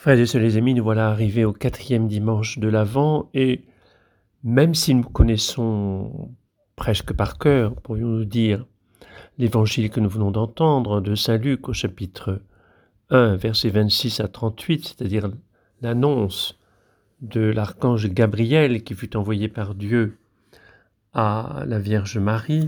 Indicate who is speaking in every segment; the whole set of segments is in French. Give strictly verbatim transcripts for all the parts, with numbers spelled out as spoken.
Speaker 1: Frères et sœurs, les amis, nous voilà arrivés au quatrième dimanche de l'Avent et même si nous connaissons presque par cœur, pourrions-nous dire, l'évangile que nous venons d'entendre de saint Luc au chapitre un, versets vingt-six à trente-huit, c'est-à-dire l'annonce de l'archange Gabriel qui fut envoyé par Dieu à la Vierge Marie,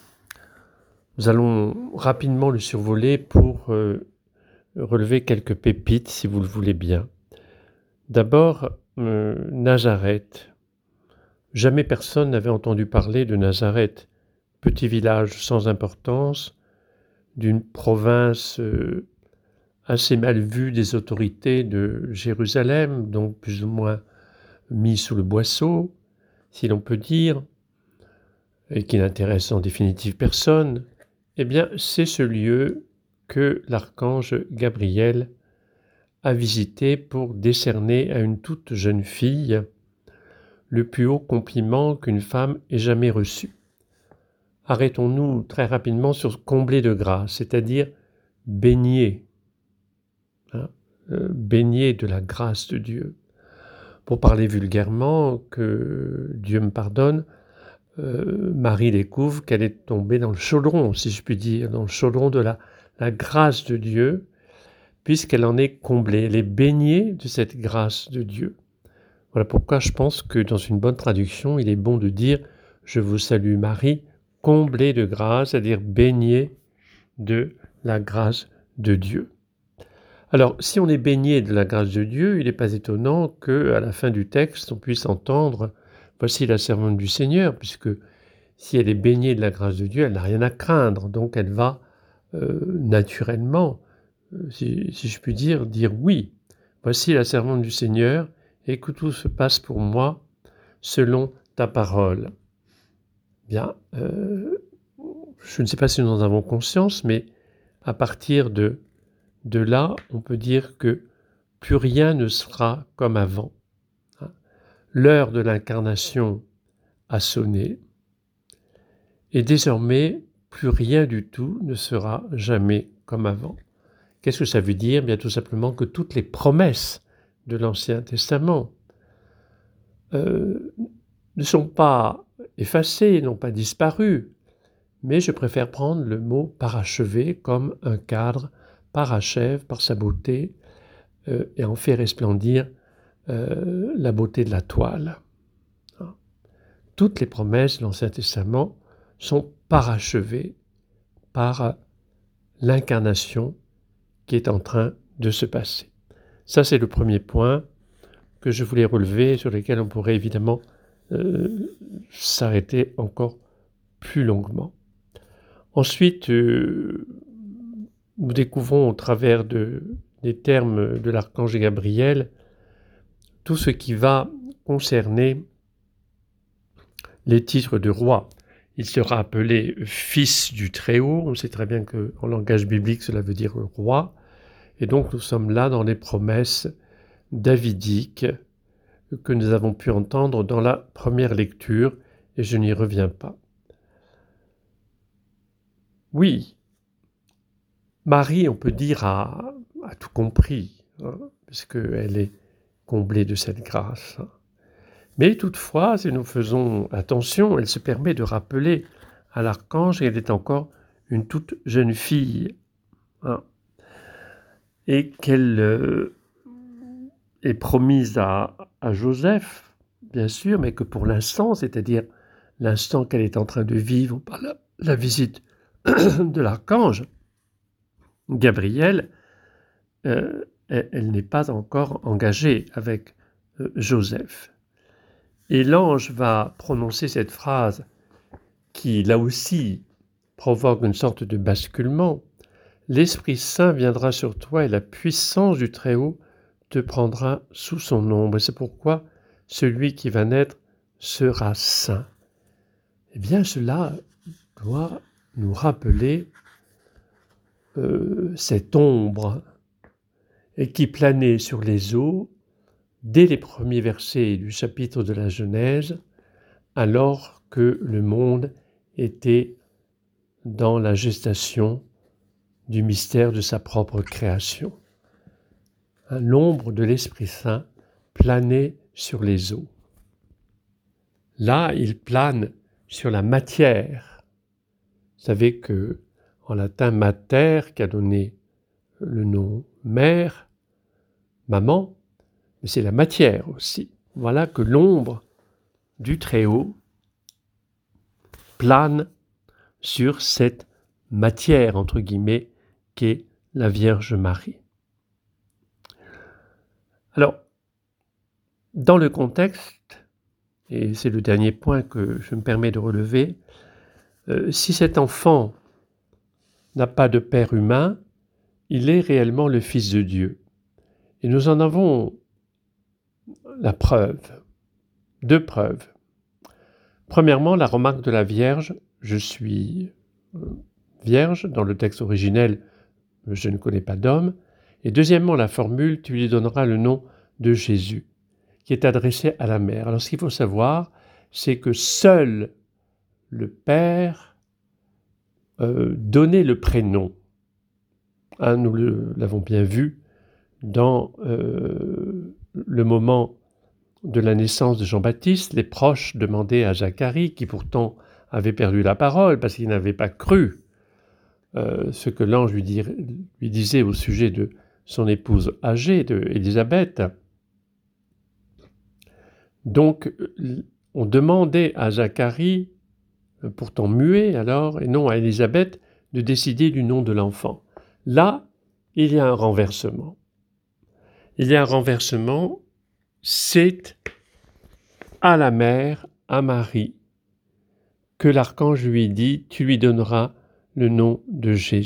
Speaker 1: nous allons rapidement le survoler pour euh, relever quelques pépites, si vous le voulez bien. D'abord, euh, Nazareth. Jamais personne n'avait entendu parler de Nazareth, petit village sans importance, d'une province euh, assez mal vue des autorités de Jérusalem, donc plus ou moins mis sous le boisseau, si l'on peut dire, et qui n'intéresse en définitive personne. Eh bien, c'est ce lieu que l'archange Gabriel a visité pour décerner à une toute jeune fille le plus haut compliment qu'une femme ait jamais reçu. Arrêtons-nous très rapidement sur combler de grâce, c'est-à-dire baigner, hein, euh, baigner de la grâce de Dieu. Pour parler vulgairement, que Dieu me pardonne, euh, Marie découvre qu'elle est tombée dans le chaudron, si je puis dire, dans le chaudron de la, la grâce de Dieu, puisqu'elle en est comblée, elle est baignée de cette grâce de Dieu. Voilà pourquoi je pense que dans une bonne traduction, il est bon de dire « Je vous salue Marie », comblée de grâce, c'est-à-dire baignée de la grâce de Dieu. Alors, si on est baigné de la grâce de Dieu, il n'est pas étonnant qu'à la fin du texte, on puisse entendre « Voici la servante du Seigneur », puisque si elle est baignée de la grâce de Dieu, elle n'a rien à craindre, donc elle va euh, naturellement, euh, si, si je puis dire, dire oui. « Voici la servante du Seigneur », et que tout se passe pour moi selon ta parole. Bien, euh, je ne sais pas si nous en avons conscience, mais à partir de, de là, on peut dire que plus rien ne sera comme avant. L'heure de l'incarnation a sonné, et désormais, plus rien du tout ne sera jamais comme avant. Qu'est-ce que ça veut dire ? Bien tout simplement que toutes les promesses de l'Ancien Testament euh, ne sont pas effacées, n'ont pas disparu, mais je préfère prendre le mot parachever comme un cadre parachève par sa beauté euh, et en fait resplendir euh, la beauté de la toile. Toutes les promesses de l'Ancien Testament sont parachevées par l'incarnation qui est en train de se passer. Ça, c'est le premier point que je voulais relever, sur lequel on pourrait évidemment euh, s'arrêter encore plus longuement. Ensuite, euh, nous découvrons au travers de, des termes de l'archange Gabriel tout ce qui va concerner les titres de roi. Il sera appelé fils du Très-Haut. On sait très bien qu'en langage biblique, cela veut dire roi. Et donc, nous sommes là dans les promesses davidiques que nous avons pu entendre dans la première lecture, et je n'y reviens pas. Oui, Marie, on peut dire, a, a tout compris, hein, puisqu'elle est comblée de cette grâce. Mais toutefois, si nous faisons attention, elle se permet de rappeler à l'archange qu'elle est encore une toute jeune fille, hein, et qu'elle euh, est promise à, à Joseph, bien sûr, mais que pour l'instant, c'est-à-dire l'instant qu'elle est en train de vivre par la, la visite de l'archange Gabriel, euh, elle, elle n'est pas encore engagée avec euh, Joseph. Et l'ange va prononcer cette phrase qui, là aussi, provoque une sorte de basculement. « L'Esprit Saint viendra sur toi et la puissance du Très-Haut te prendra sous son ombre. » Et c'est pourquoi celui qui va naître sera saint. Eh bien, cela doit nous rappeler euh, cette ombre et qui planait sur les eaux dès les premiers versets du chapitre de la Genèse, alors que le monde était dans la gestation du mystère de sa propre création. hein, l'ombre de l'Esprit Saint planait sur les eaux. Là, il plane sur la matière. Vous savez que en latin, mater, qui a donné le nom mère, maman, mais c'est la matière aussi. Voilà que l'ombre du Très-Haut plane sur cette matière, entre guillemets, qu'est la Vierge Marie. Alors, dans le contexte, et c'est le dernier point que je me permets de relever, euh, si cet enfant n'a pas de père humain, il est réellement le Fils de Dieu. Et nous en avons la preuve, deux preuves. Premièrement, la remarque de la Vierge, je suis vierge, dans le texte originel, je ne connais pas d'homme. Et deuxièmement, la formule, tu lui donneras le nom de Jésus, qui est adressée à la mère. Alors ce qu'il faut savoir, c'est que seul le Père euh, donnait le prénom. Hein, nous le, l'avons bien vu dans euh, le moment de la naissance de Jean-Baptiste, les proches demandaient à Zacharie, qui pourtant avait perdu la parole parce qu'il n'avait pas cru euh, ce que l'ange lui, dir, lui disait au sujet de son épouse âgée, de Élisabeth. Donc, on demandait à Zacharie, pourtant muet alors, et non à Élisabeth, de décider du nom de l'enfant. Là, il y a un renversement. Il y a un renversement, c'est à la mère, à Marie, que l'archange lui dit « Tu lui donneras le nom de Jésus ».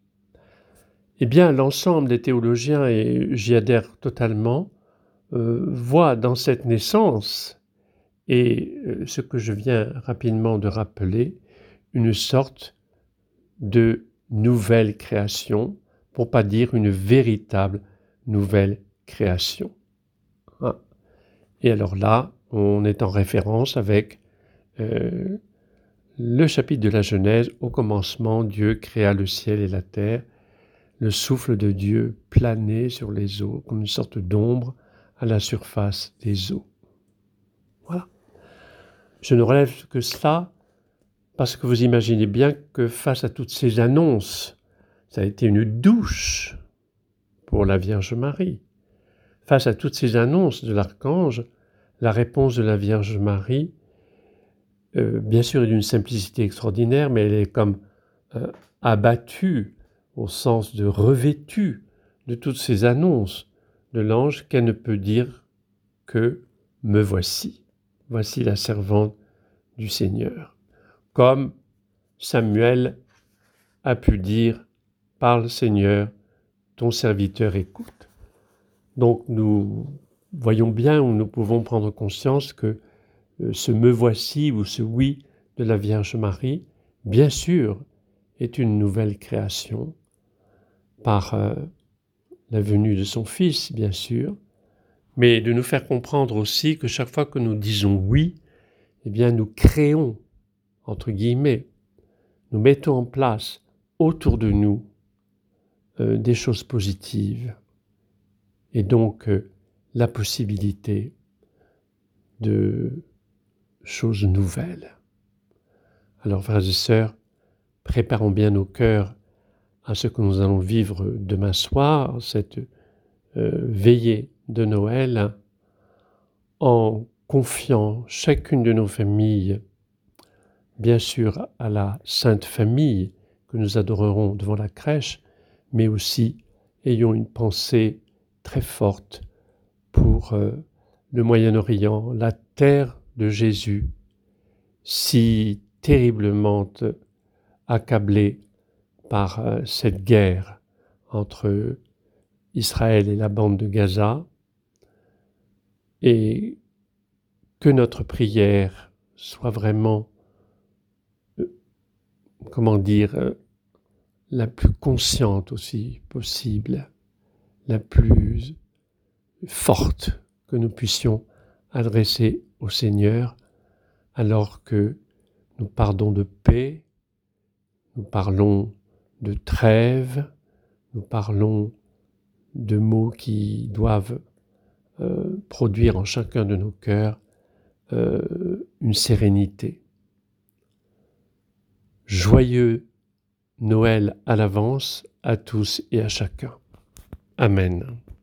Speaker 1: Eh bien, l'ensemble des théologiens, et j'y adhère totalement, euh, voient dans cette naissance, et euh, ce que je viens rapidement de rappeler, une sorte de nouvelle création, pour pas dire une véritable nouvelle création. Hein. Et alors là, on est en référence avec euh, le chapitre de la Genèse. Au commencement, Dieu créa le ciel et la terre. Le souffle de Dieu planait sur les eaux comme une sorte d'ombre à la surface des eaux. Voilà. Je ne relève que cela parce que vous imaginez bien que face à toutes ces annonces, ça a été une douche pour la Vierge Marie. Face à toutes ces annonces de l'archange, la réponse de la Vierge Marie, euh, bien sûr, est d'une simplicité extraordinaire, mais elle est comme euh, abattue au sens de revêtue de toutes ces annonces de l'ange qu'elle ne peut dire que « me voici, voici la servante du Seigneur ». Comme Samuel a pu dire « Parle Seigneur, ton serviteur écoute ». Donc nous voyons bien où nous pouvons prendre conscience que euh, ce « me voici » ou ce « oui » de la Vierge Marie, bien sûr, est une nouvelle création par euh, la venue de son Fils, bien sûr, mais de nous faire comprendre aussi que chaque fois que nous disons « oui », eh bien nous créons, entre guillemets, nous mettons en place autour de nous euh, des choses positives et donc euh, la possibilité de choses nouvelles. Alors, frères et sœurs, préparons bien nos cœurs à ce que nous allons vivre demain soir, cette euh, veillée de Noël, en confiant chacune de nos familles, bien sûr à la Sainte Famille que nous adorerons devant la crèche, mais aussi ayons une pensée très forte pour euh, le Moyen-Orient, la terre de Jésus, si terriblement accablée par euh, cette guerre entre Israël et la bande de Gaza, et que notre prière soit vraiment, euh, comment dire, euh, la plus consciente aussi possible, la plus forte que nous puissions adresser au Seigneur, alors que nous parlons de paix, nous parlons de trêve, nous parlons de mots qui doivent euh, produire en chacun de nos cœurs euh, une sérénité. Joyeux Noël à l'avance à tous et à chacun. Amen.